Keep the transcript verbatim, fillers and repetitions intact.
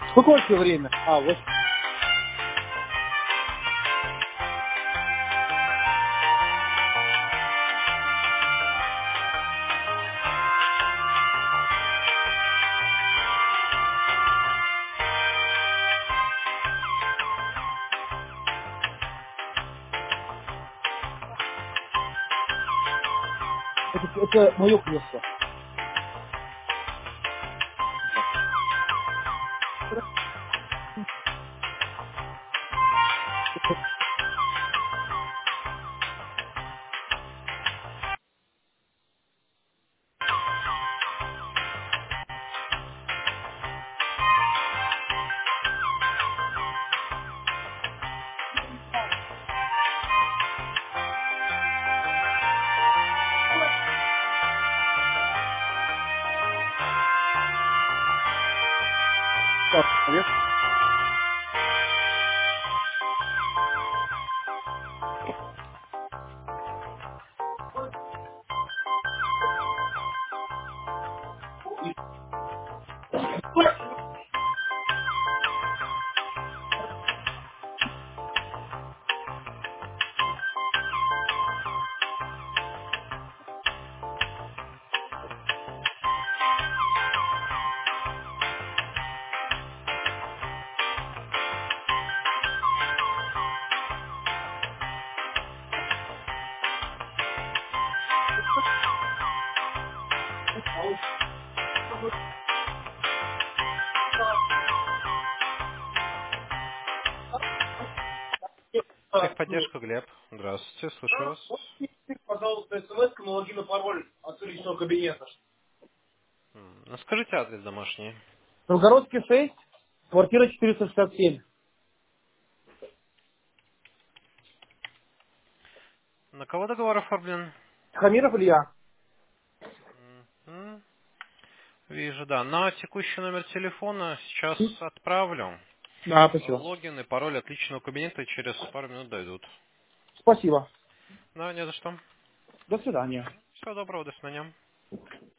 Сколько вообще время? А, вот. Это, это мое кресло. Так, привет. Техподдержка, Глеб. Здравствуйте, слушаю Да, вас. вот пишите, пожалуйста, смс на логин и пароль от личного кабинета. М, ну, Скажите адрес домашний. Новгородский шесть, квартира четыреста шестьдесят семь. На кого договор оформлен? Хамиров Илья. М, Вижу, да. На текущий номер телефона сейчас отправлю. Да, спасибо. Логин и пароль от личного кабинета через пару минут дойдут. Спасибо. Да, не за что. До свидания. Всего доброго, до свидания.